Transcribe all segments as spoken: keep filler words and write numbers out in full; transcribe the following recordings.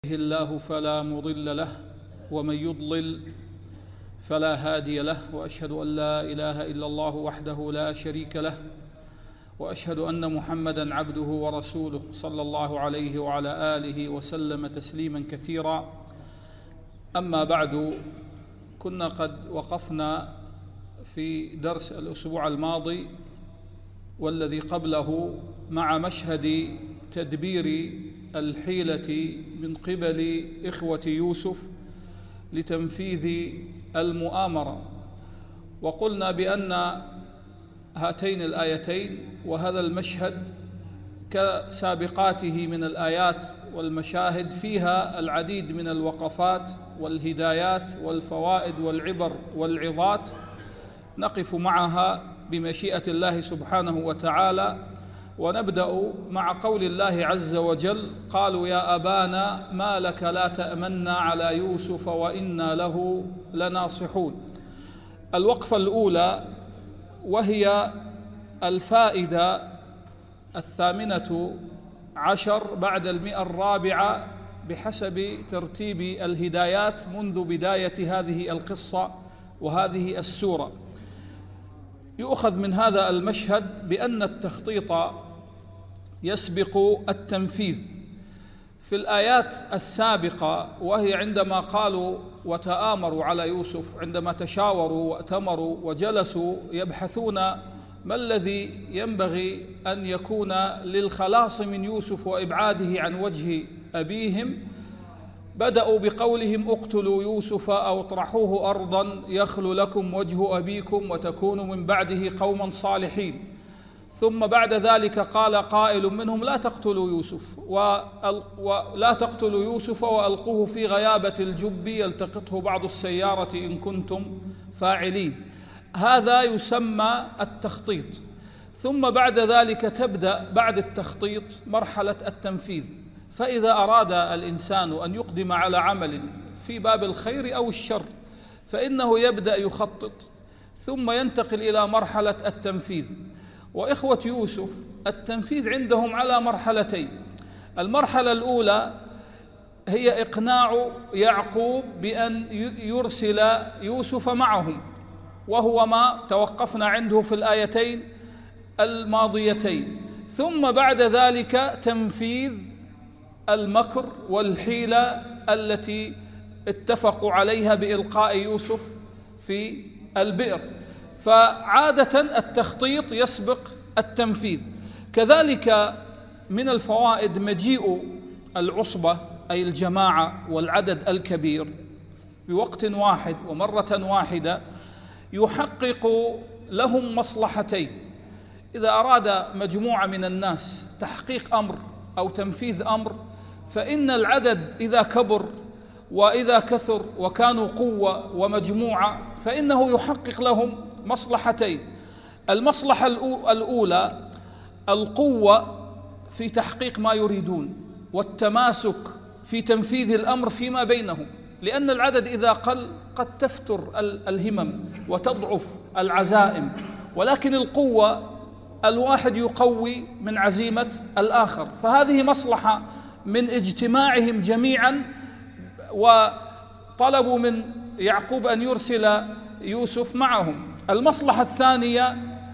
يهده الله فلا مضل له ومن يضلل فلا هادي له، وأشهد أن لا إله إلا الله وحده لا شريك له، وأشهد أن محمدًا عبده ورسوله صلى الله عليه وعلى آله وسلم تسليمًا كثيرا. أما بعد، كنا قد وقفنا في درس الأسبوع الماضي والذي قبله مع مشهد تدبير الحيلة من قبل إخوة يوسف لتنفيذ المؤامرة، وقلنا بأن هاتين الآيتين وهذا المشهد كسابقاته من الآيات والمشاهد فيها العديد من الوقفات والهدايات والفوائد والعبر والعظات نقف معها بمشيئة الله سبحانه وتعالى. ونبدأ مع قول الله عز وجل: قالوا يا أبانا ما لك لا تأمنا على يوسف وإنا له لناصحون. الوقفة الأولى وهي الفائدة الثامنة عشر بعد المئة الرابعة بحسب ترتيب الهدايات منذ بداية هذه القصة وهذه السورة. يؤخذ من هذا المشهد بأن التخطيط يسبق التنفيذ. في الآيات السابقة وهي عندما قالوا وتآمروا على يوسف، عندما تشاوروا وأتمروا وجلسوا يبحثون ما الذي ينبغي أن يكون للخلاص من يوسف وإبعاده عن وجه أبيهم، بدأوا بقولهم: اقتلوا يوسف أو اطرحوه أرضا يخل لكم وجه أبيكم وتكونوا من بعده قوما صالحين. ثم بعد ذلك قال قائل منهم: لا تقتلوا يوسف ولا تقتلوا يوسف وألقوه في غيابة الجب يلتقطه بعض السيارة إن كنتم فاعلين. هذا يسمى التخطيط. ثم بعد ذلك تبدأ بعد التخطيط مرحلة التنفيذ. فإذا أراد الإنسان أن يقدم على عمل في باب الخير أو الشر فإنه يبدأ يخطط ثم ينتقل إلى مرحلة التنفيذ. وإخوة يوسف التنفيذ عندهم على مرحلتين. المرحلة الأولى هي إقناع يعقوب بأن يرسل يوسف معهم، وهو ما توقفنا عنده في الآيتين الماضيتين. ثم بعد ذلك تنفيذ المكر والحيلة التي اتفقوا عليها بإلقاء يوسف في البئر. فعادة التخطيط يسبق التنفيذ. كذلك من الفوائد مجيء العصبة أي الجماعة والعدد الكبير بوقت واحد ومرة واحدة يحقق لهم مصلحتين. إذا أراد مجموعة من الناس تحقيق أمر أو تنفيذ أمر فإن العدد إذا كبر وإذا كثر وكانوا قوة ومجموعة فإنه يحقق لهم مصلحتين. المصلحة الأولى القوة في تحقيق ما يريدون والتماسك في تنفيذ الأمر فيما بينهم، لأن العدد إذا قل قد تفتر الهمم وتضعف العزائم، ولكن القوة الواحد يقوي من عزيمة الآخر. فهذه مصلحة من اجتماعهم جميعا، وطلبوا من يعقوب أن يرسل يوسف معهم. المصلحة الثانية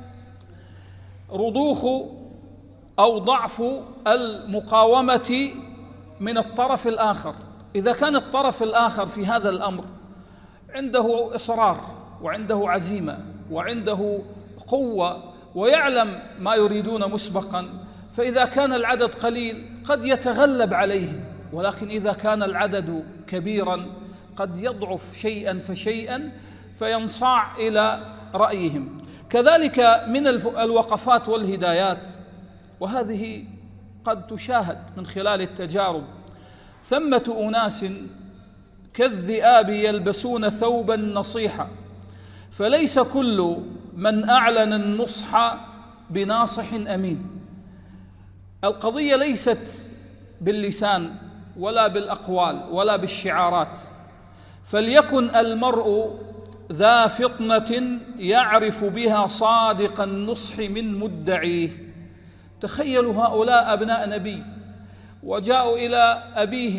رضوخ أو ضعف المقاومة من الطرف الآخر. إذا كان الطرف الآخر في هذا الأمر عنده إصرار وعنده عزيمة وعنده قوة ويعلم ما يريدون مسبقا، فإذا كان العدد قليل قد يتغلب عليهم، ولكن إذا كان العدد كبيرا قد يضعف شيئا فشيئا فينصاع إلى رأيهم. كذلك من الوقفات والهدايات، وهذه قد تشاهد من خلال التجارب: ثمة أناس كالذئاب يلبسون ثوب النصيحة، فليس كل من أعلن النصح بناصح أمين. القضية ليست باللسان ولا بالأقوال ولا بالشعارات، فليكن المرء ذا فطنة يعرف بها صادق النصح من مدعيه. تخيلوا هؤلاء أبناء نبي وجاءوا إلى أبيهم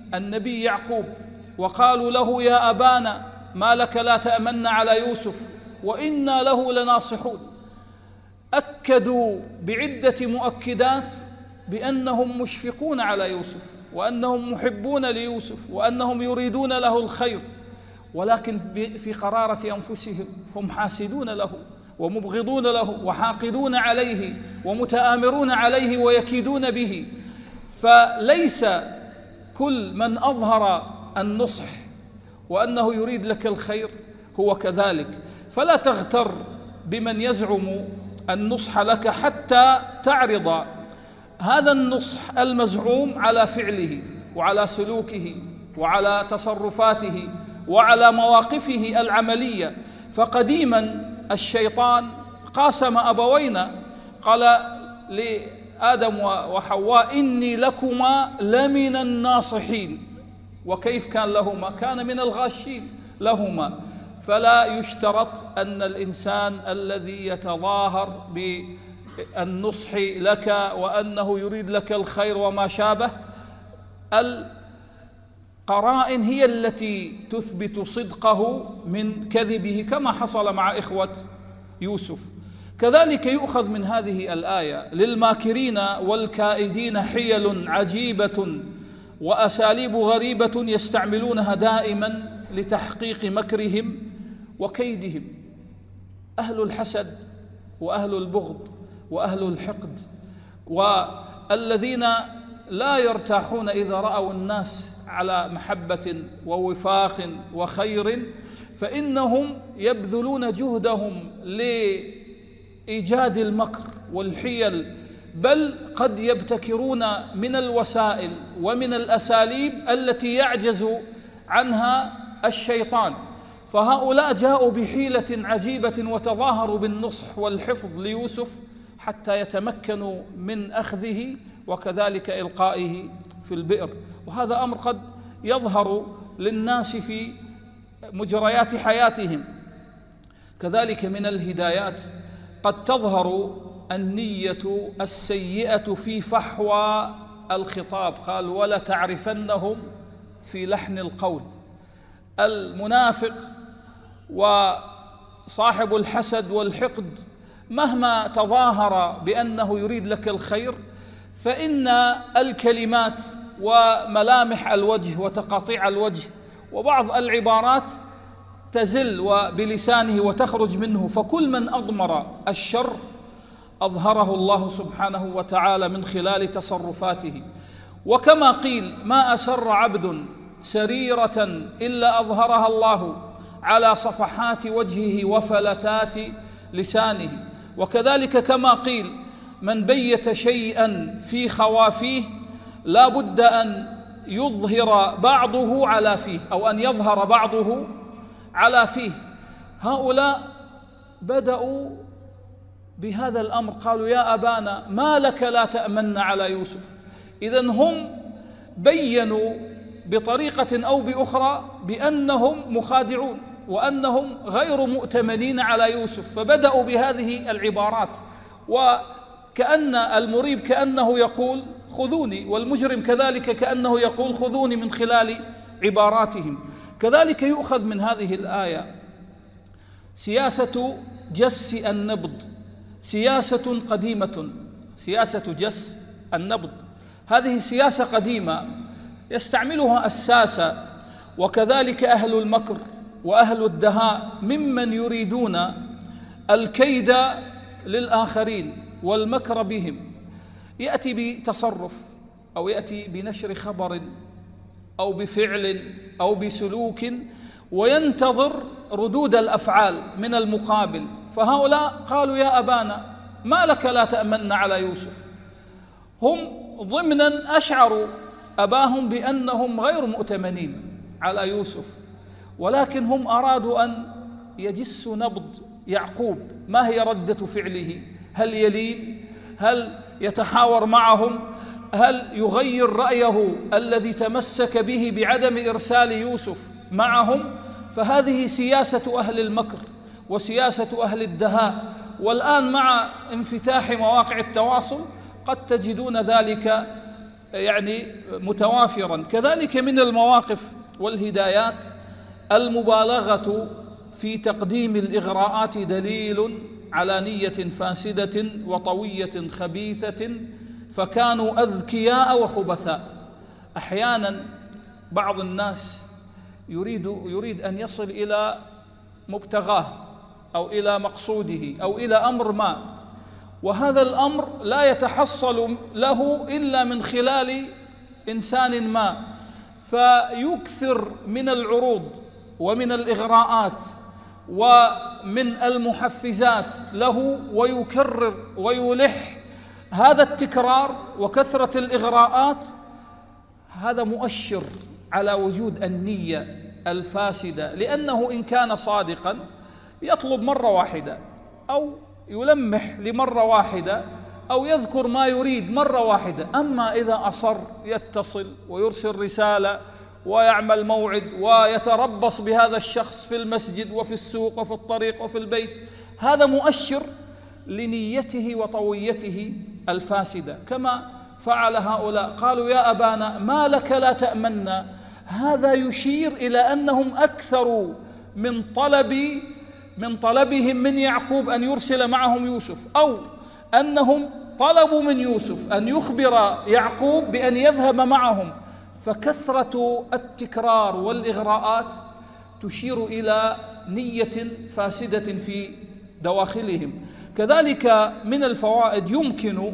النبي يعقوب وقالوا له يا أبانا ما لك لا تأمن على يوسف وإنا له لناصحون، أكدوا بعدة مؤكدات بأنهم مشفقون على يوسف وأنهم محبون ليوسف وأنهم يريدون له الخير، ولكن في قرارة أنفسهم هم حاسدون له ومبغضون له وحاقدون عليه ومتآمرون عليه ويكيدون به. فليس كل من أظهر النصح وأنه يريد لك الخير هو كذلك، فلا تغتر بمن يزعم النصح لك حتى تعرض هذا النصح المزعوم على فعله وعلى سلوكه وعلى تصرفاته وعلى مواقفه العملية. فقديما الشيطان قاسم أبوينا، قال لآدم وحواء إني لكما لمن الناصحين، وكيف كان لهما؟ كان من الغاشين لهما. فلا يشترط أن الإنسان الذي يتظاهر بالنصح لك وأنه يريد لك الخير وما شابه، القرائن هي التي تثبت صدقه من كذبه، كما حصل مع إخوة يوسف. كذلك يؤخذ من هذه الآية للماكرين والكائدين حيل عجيبة وأساليب غريبة يستعملونها دائما لتحقيق مكرهم وكيدهم. أهل الحسد وأهل البغض وأهل الحقد والذين لا يرتاحون إذا رأوا الناس على محبة ووفاق وخير، فإنهم يبذلون جهدهم لإيجاد المكر والحيل، بل قد يبتكرون من الوسائل ومن الأساليب التي يعجز عنها الشيطان. فهؤلاء جاءوا بحيلة عجيبة وتظاهروا بالنصح والحفظ ليوسف حتى يتمكنوا من أخذه وكذلك إلقائه في البئر. وهذا أمر قد يظهر للناس في مجريات حياتهم. كذلك من الهدايات قد تظهر النية السيئة في فحوى الخطاب، قال ولا تعرفنهم في لحن القول. المنافق وصاحب الحسد والحقد مهما تظاهر بأنه يريد لك الخير، فإن الكلمات وملامح الوجه وتقاطيع الوجه وبعض العبارات تزل بلسانه وتخرج منه. فكل من أضمر الشر أظهره الله سبحانه وتعالى من خلال تصرفاته. وكما قيل ما أسر عبد سريرة إلا أظهرها الله على صفحات وجهه وفلتات لسانه. وكذلك كما قيل من بيت شيئا في خوافيه لا بد أن يظهر بعضه على فيه أو أن يظهر بعضه على فيه. هؤلاء بدأوا بهذا الأمر، قالوا يا أبانا ما لك لا تأمن على يوسف. إذن هم بيّنوا بطريقة أو بأخرى بأنهم مخادعون وأنهم غير مؤتمنين على يوسف، فبدأوا بهذه العبارات. وكأن المريب كأنه يقول خذوني، والمجرم كذلك كأنه يقول خذوني من خلال عباراتهم. كذلك يؤخذ من هذه الآية سياسة جس النبض، سياسة قديمة، سياسة جس النبض. هذه سياسة قديمة يستعملها الساسة وكذلك أهل المكر وأهل الدهاء ممن يريدون الكيد للآخرين والمكر بهم. يأتي بتصرف أو يأتي بنشر خبر أو بفعل أو بسلوك وينتظر ردود الأفعال من المقابل. فهؤلاء قالوا يا أبانا ما لك لا تأمن على يوسف. هم ضمنا أشعروا أباهم بأنهم غير مؤتمنين على يوسف، ولكن هم أرادوا أن يجسوا نبض يعقوب. ما هي ردة فعله؟ هل يلين؟ هل يتحاور معهم؟ هل يغير رأيه الذي تمسك به بعدم إرسال يوسف معهم؟ فهذه سياسة أهل المكر وسياسة أهل الدهاء. والآن مع انفتاح مواقع التواصل قد تجدون ذلك يعني متوافرا. كذلك من المواقف والهدايات المبالغة في تقديم الإغراءات دليل على نية فاسدة وطوية خبيثة، فكانوا أذكياء وخبثاء. أحيانا بعض الناس يريد يريد أن يصل إلى مبتغاه أو إلى مقصوده أو إلى أمر ما، وهذا الأمر لا يتحصل له إلا من خلال إنسان ما، فيكثر من العروض ومن الإغراءات ومن المحفزات له، ويكرر ويلح. هذا التكرار وكثرة الإغراءات هذا مؤشر على وجود النية الفاسدة، لأنه إن كان صادقا يطلب مرة واحدة أو يلمح لمرة واحدة أو يذكر ما يريد مرة واحدة. أما إذا أصر يتصل ويرسل رسالة ويعمل موعد ويتربص بهذا الشخص في المسجد وفي السوق وفي الطريق وفي البيت، هذا مؤشر لنيته وطويته الفاسدة. كما فعل هؤلاء، قالوا يا أبانا ما لك لا تأمنا. هذا يشير إلى أنهم أكثروا من طلب من طلبهم من يعقوب أن يرسل معهم يوسف، أو أنهم طلبوا من يوسف أن يخبر يعقوب بأن يذهب معهم. فكثرة التكرار والإغراءات تشير إلى نية فاسدة في دواخلهم. كذلك من الفوائد يمكن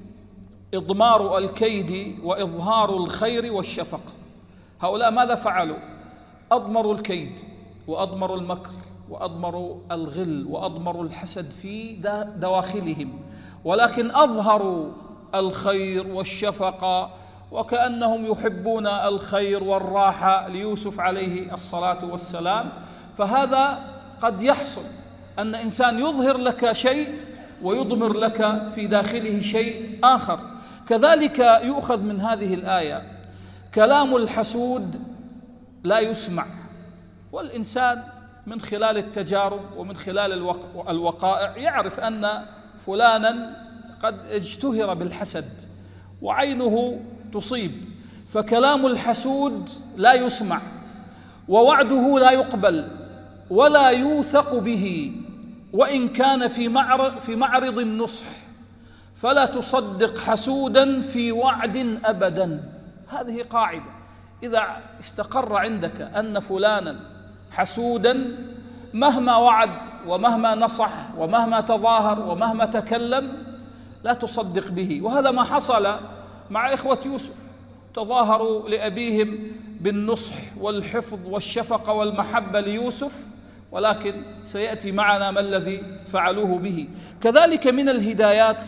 إضمار الكيد وإظهار الخير والشفقة. هؤلاء ماذا فعلوا؟ أضمروا الكيد وأضمروا المكر وأضمروا الغل وأضمروا الحسد في دواخلهم، ولكن أظهروا الخير والشفقة، وكأنهم يحبون الخير والراحة ليوسف عليه الصلاة والسلام. فهذا قد يحصل أن إنسان يظهر لك شيء ويضمر لك في داخله شيء آخر. كذلك يؤخذ من هذه الآية كلام الحسود لا يسمع، والإنسان من خلال التجارب ومن خلال الوقائع يعرف أن فلانا قد اجتهر بالحسد وعينه تصيب، فكلام الحسود لا يسمع، ووعده لا يقبل ولا يوثق به، وإن كان في معرض في معرض النصح، فلا تصدق حسودا في وعد أبدا. هذه قاعدة، إذا استقر عندك أن فلانا حسودا مهما وعد ومهما نصح ومهما تظاهر ومهما تكلم لا تصدق به. وهذا ما حصل مع إخوة يوسف، تظاهروا لأبيهم بالنصح والحفظ والشفقة والمحبة ليوسف، ولكن سيأتي معنا ما الذي فعلوه به. كذلك من الهدايات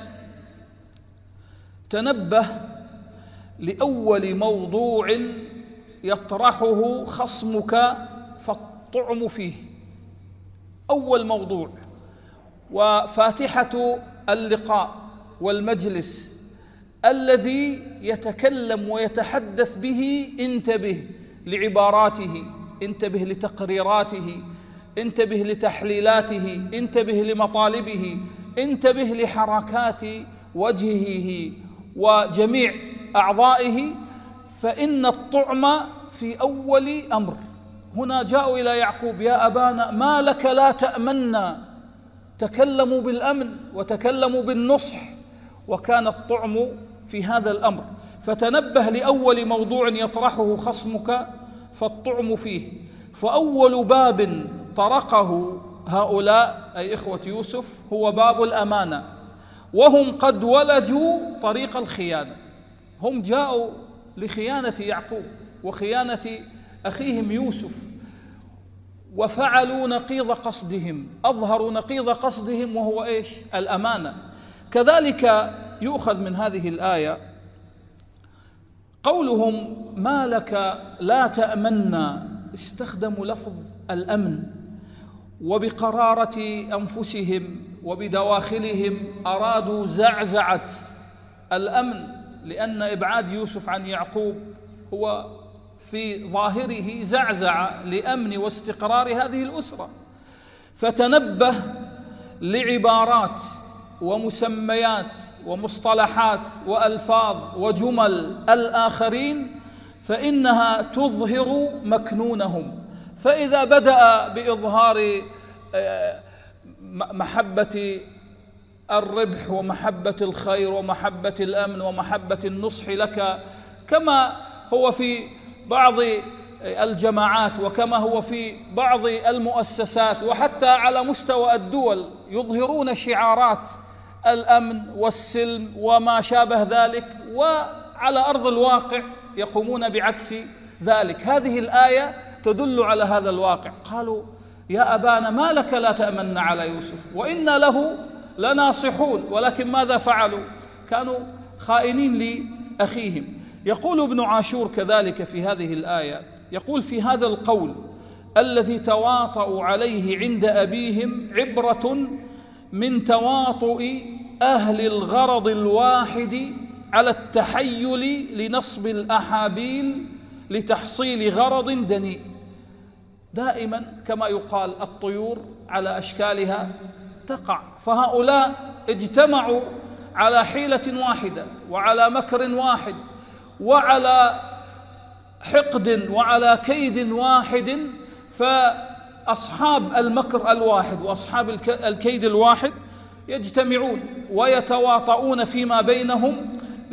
تنبه لأول موضوع يطرحه خصمك فالطعم فيه. أول موضوع وفاتحة اللقاء والمجلس الذي يتكلم ويتحدث به انتبه لعباراته، انتبه لتقريراته، انتبه لتحليلاته، انتبه لمطالبه، انتبه لحركات وجهه وجميع أعضائه، فإن الطعم في أول أمر. هنا جاءوا إلى يعقوب يا أبانا ما لك لا تأمنا، تكلموا بالأمن وتكلموا بالنصح، وكان الطعم في هذا الأمر. فتنبه لأول موضوع يطرحه خصمك فالطعم فيه. فأول باب طرقه هؤلاء أي إخوة يوسف هو باب الأمانة، وهم قد ولجوا طريق الخيانة. هم جاءوا لخيانة يعقوب وخيانة أخيهم يوسف، وفعلوا نقيض قصدهم، أظهروا نقيض قصدهم وهو إيش؟ الأمانة. كذلك يؤخذ من هذه الآية قولهم ما لك لا تأمنا، استخدموا لفظ الأمن، وبقرارة أنفسهم وبدواخلهم أرادوا زعزعة الأمن، لأن إبعاد يوسف عن يعقوب هو في ظاهره زعزع لأمن واستقرار هذه الأسرة. فتنبه لعبارات ومسميات ومصطلحات وألفاظ وجمل الآخرين فإنها تظهر مكنونهم. فإذا بدأ بإظهار محبة الربح ومحبة الخير ومحبة الأمن ومحبة النصح لك، كما هو في بعض الجماعات وكما هو في بعض المؤسسات وحتى على مستوى الدول، يظهرون شعارات الأمن والسلم وما شابه ذلك، وعلى أرض الواقع يقومون بعكس ذلك. هذه الآية تدل على هذا الواقع. قالوا يا أبانا ما لك لا تأمن على يوسف وإنا له لناصحون، ولكن ماذا فعلوا؟ كانوا خائنين لأخيهم. يقول ابن عاشور كذلك في هذه الآية، يقول في هذا القول الذي تواطؤوا عليه عند أبيهم عبرة من تواطؤ أهل الغرض الواحد على التحيل لنصب الأحابيل لتحصيل غرض دنيء. دائما كما يقال الطيور على أشكالها تقع، فهؤلاء اجتمعوا على حيلة واحدة وعلى مكر واحد وعلى حقد وعلى كيد واحد، فأصحاب المكر الواحد وأصحاب الكيد الواحد يجتمعون ويتواطؤون فيما بينهم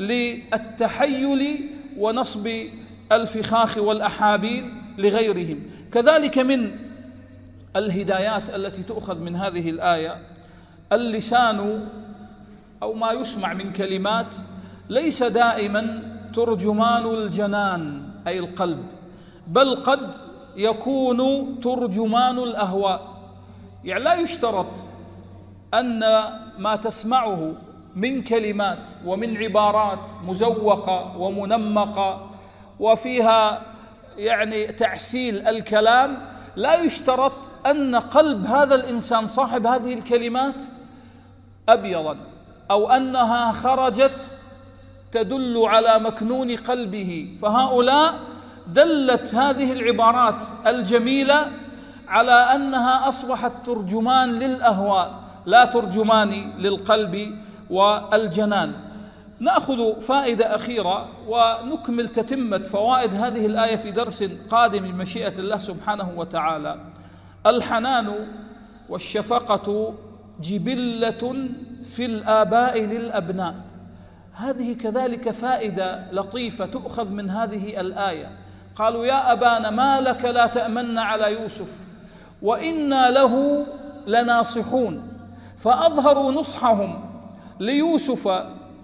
للتحيل ونصب الفخاخ والأحابيل لغيرهم. كذلك من الهدايات التي تؤخذ من هذه الآية، اللسان أو ما يسمع من كلمات ليس دائما ترجمان الجنان أي القلب، بل قد يكون ترجمان الأهواء. يعني لا يشترط أن ما تسمعه من كلمات ومن عبارات مزوقة ومنمقة وفيها يعني تعسيل الكلام، لا يشترط أن قلب هذا الإنسان صاحب هذه الكلمات أبيضا أو أنها خرجت تدل على مكنون قلبه. فهؤلاء دلت هذه العبارات الجميلة على أنها أصبحت ترجمان للأهواء لا ترجمان للقلب والجنان. نأخذ فائدة أخيرة ونكمل تتمة فوائد هذه الآية في درس قادم بمشيئة الله سبحانه وتعالى. الحنان والشفقة جبلة في الآباء للأبناء. هذه كذلك فائدة لطيفة تؤخذ من هذه الآية. قالوا يا أبانا ما لك لا تأمن على يوسف وإنا له لناصحون، فأظهروا نصحهم ليوسف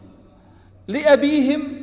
لأبيهم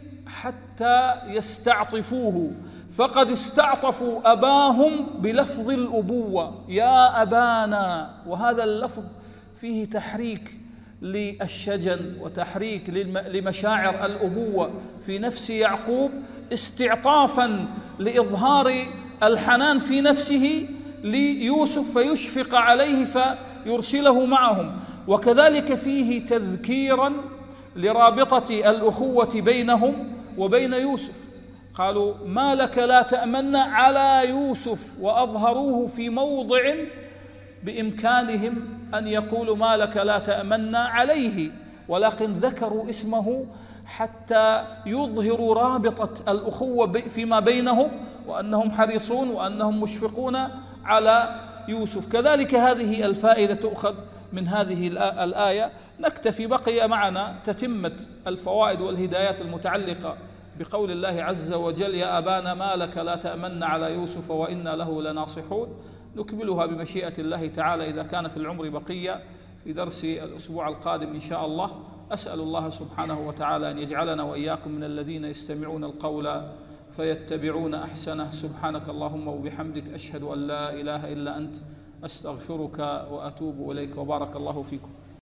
حتى يستعطفوه، فقد استعطفوا أباهم بلفظ الأبوة يا أبانا، وهذا اللفظ فيه تحريك للشجن وتحريك لمشاعر الأبوة في نفس يعقوب، استعطافا لإظهار الحنان في نفسه ليوسف فيشفق عليه فيرسله معهم. وكذلك فيه تذكيرا لرابطة الأخوة بينهم وبين يوسف. قالوا ما لك لا تأمن على يوسف، وأظهروه في موضع بإمكانهم أن يقولوا ما لك لا تأمن عليه، ولكن ذكروا اسمه حتى يظهروا رابطة الأخوة فيما بينهم وأنهم حريصون وأنهم مشفقون على يوسف. كذلك هذه الفائدة تؤخذ من هذه الآية. نكتفي، بقي معنا تتمة الفوائد والهدايات المتعلقة بقول الله عز وجل يا أبانا ما لك لا تأمن على يوسف وإنا له لناصحون. نكملها بمشيئة الله تعالى إذا كان في العمر بقية في درس الأسبوع القادم إن شاء الله. أسأل الله سبحانه وتعالى أن يجعلنا وإياكم من الذين يستمعون القول فيتبعون أحسنه. سبحانك اللهم وبحمدك أشهد أن لا إله إلا أنت أستغفرك وأتوب إليك، وبارك الله فيكم.